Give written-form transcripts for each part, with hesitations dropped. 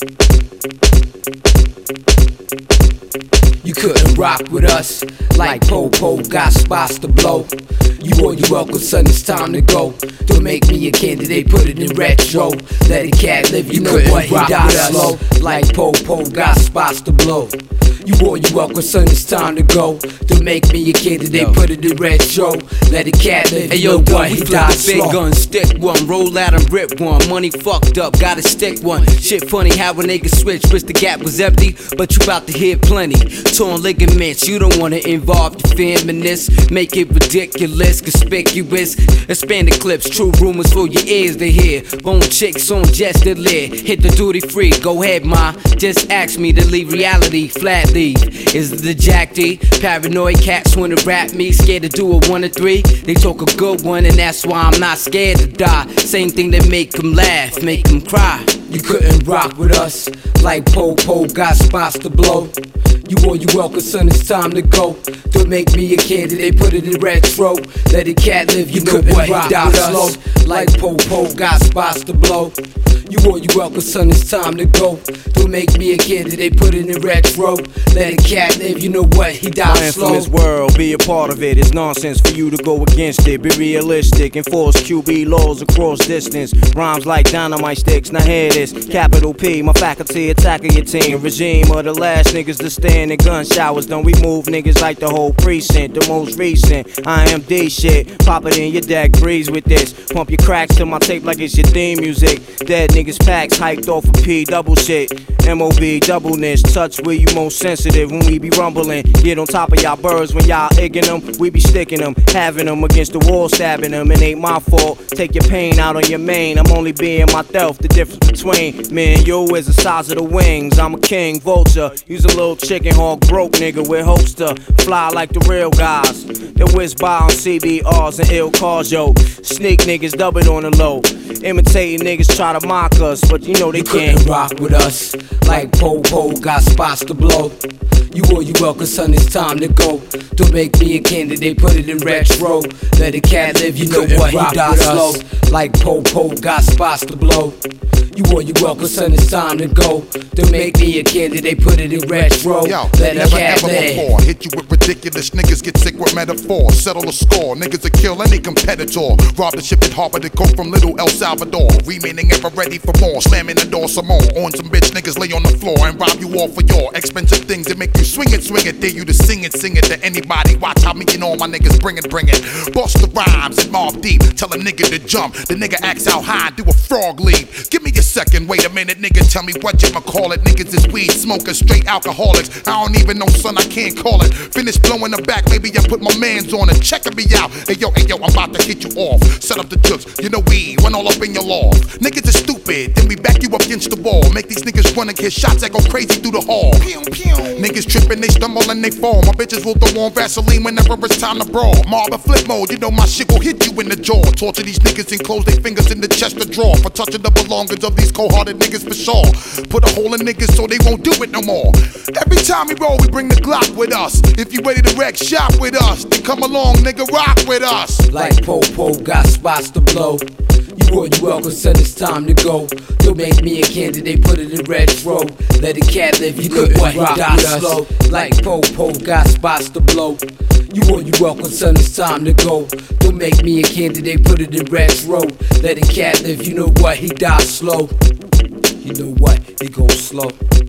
You couldn't rock with us like Po-Po, got spots to blow. You or you welcome, son, it's time to go. Don't make me a candidate, put it in retro. Let a cat live, you know what, he died slow. Like Po-Po, got spots to blow. You or you welcome, son, it's time to go. Don't make me a candidate, put it in retro. Let a cat live, you know what, he died slow. Big gun, stick one, roll out and rip one. Money fucked up, gotta stick one. Shit funny how a nigga switch, wish the gap was empty, but you bout to hit plenty. Torn ligaments, you don't wanna involve the feminists. Make it ridiculous, conspicuous. Expand the clips, true rumors for your ears to hear. Bone chicks on just the lid, hit the duty free. Go ahead, ma, just ask me to leave reality flat. Is it the Jack D? Paranoid cats wanna rap me, scared to do a 1 or 3. They talk a good one and that's why I'm not scared to die. Same thing that make them laugh, make them cry. You couldn't rock with us like Po-Po, got spots to blow. You or you welcome, son, it's time to go. Don't make me a candidate, put it in retro. Let a cat live, you know what, he died slow. Like Po-Po, got spots to blow. You or you welcome, son, it's time to go. Don't make me a candidate, put it in retro. Let a cat live, you know what, he died slow. My infamous world, be a part of it. It's nonsense for you to go against it. Be realistic, enforce QB laws across distance. Rhymes like dynamite sticks, now hear this. Capital P, my faculty attacking your team. Regime of the last niggas to stand in gun showers. Don't we move niggas like the whole precinct. The most recent IMD shit. Pop it in your deck, breeze with this. Pump your cracks to my tape like it's your theme music. Dead niggas packs hyped off of P double shit. MOB doubleness, touch where you most sensitive when we be rumbling. Get on top of y'all birds when y'all egging them. We be sticking them, having them against the wall, stabbing them. It ain't my fault, take your pain out on your main. I'm only being myself, the difference between me and you is the size of the wings. I'm a king, vulture, use a little chicken hawk, broke nigga with holster. Fly like the real guys, that whiz by on CBRs and ill cars, yo. Sneak niggas, dub it on the low. Imitating niggas try to mock us, but you know they can't rock with us like Po-Po, got spots to blow. You or you welcome, son, it's time to go. Don't make me a candidate, put it in retro. Let a cat live, you know what, he died slow. Like Po-Po, got spots to blow. You or you welcome, son, it's time to go. Don't make me a candidate, put it in retro. Yo, let a cat live. Before. Hit you with ridiculous niggas, get sick with metaphors. Settle the score, niggas will kill any competitor. Rob the ship at harbor to go from little El Salvador. Remaining ever ready for more, slamming the door some more. On some bitch niggas lay on the floor and rob you all for your expensive things that make you swing it, dare you to sing it to anybody. Watch how me and all my niggas bring it. Bust the rhymes and Mobb Deep, tell a nigga to jump. The nigga asks how high, do a frog leap. Give me a second, wait a minute, nigga, tell me what you call it. Niggas is weed smokers, straight alcoholics. I don't even know, son, I can't call it. Finish blowing the back, maybe I put my mans on it. Checking me out, hey yo, I'm about to hit you off. Set up the jokes, you know we run all up in your loft. Niggas is stupid, then we back you up against the wall. Make these niggas run and get shots that go crazy through the hall. Pew, pew. Niggas tripping, they stumble and they fall. My bitches will throw on Vaseline whenever it's time to brawl. Mob and flip mode, you know my shit will hit you in the jaw. Torture these niggas and close their fingers in the chest to draw. For touching the belongings of these cold-hearted niggas for sure. Put a hole in niggas so they won't do it no more. Every time we roll, we bring the Glock with us. If you ready to wreck shop with us, then come along, nigga, rock with us. Like Po-Po, got spots to blow. You or you welcome, son, it's time to go. Don't make me a candidate, put it in retro. Let a cat live, you know what, he died slow. Like Po-Po, got spots to blow. You or you welcome, son, it's time to go. Don't make me a candidate, put it in retro. Let a cat live, you know what, he died slow. You know what, he goes slow.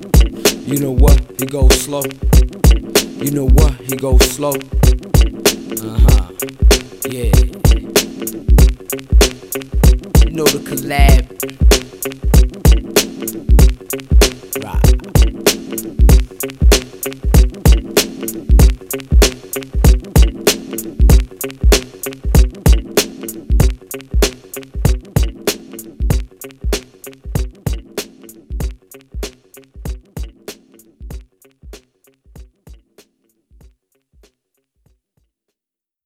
You know what, he goes slow. You know what, he goes slow. Yeah. You know the collab. Right.